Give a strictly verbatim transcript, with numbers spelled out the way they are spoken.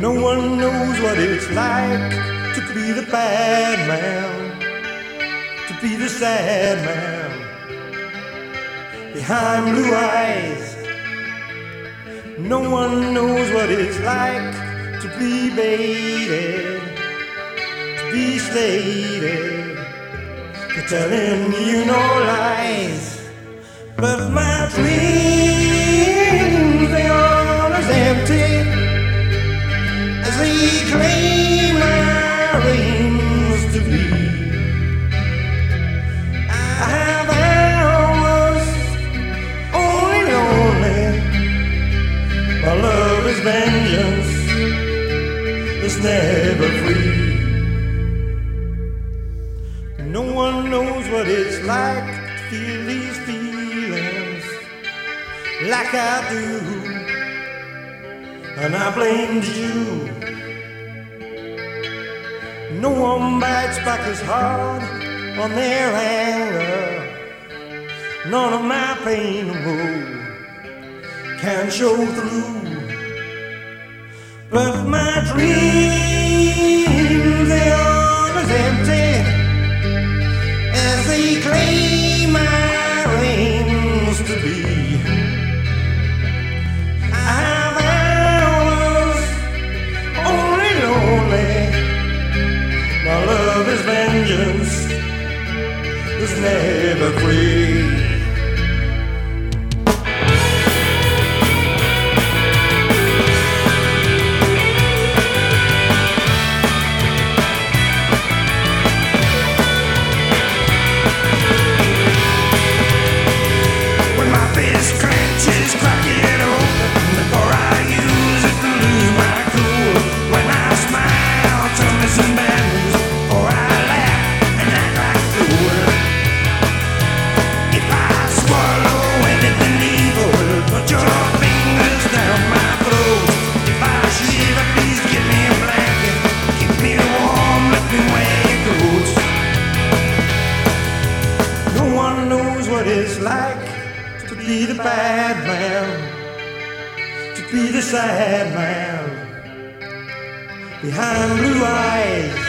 No one knows what it's like to be the bad man, to be the sad man behind blue eyes. No one knows what it's like to be baited, to be slated, for telling you no lies. But my dreams, they are as empty as they claim my reigns to be. I have hours only lonely. My love is vengeance, it's never free. No one knows what it's like to feel these feelings like I do, and I blamed you. No one bites back as hard on their anger. None of my pain and woe can show through. But my dreams, they are as empty as they claim my reigns to be. I have hours only lonely. My love is vengeance, it's never free. It's like to be the bad man, to be the sad man behind blue eyes.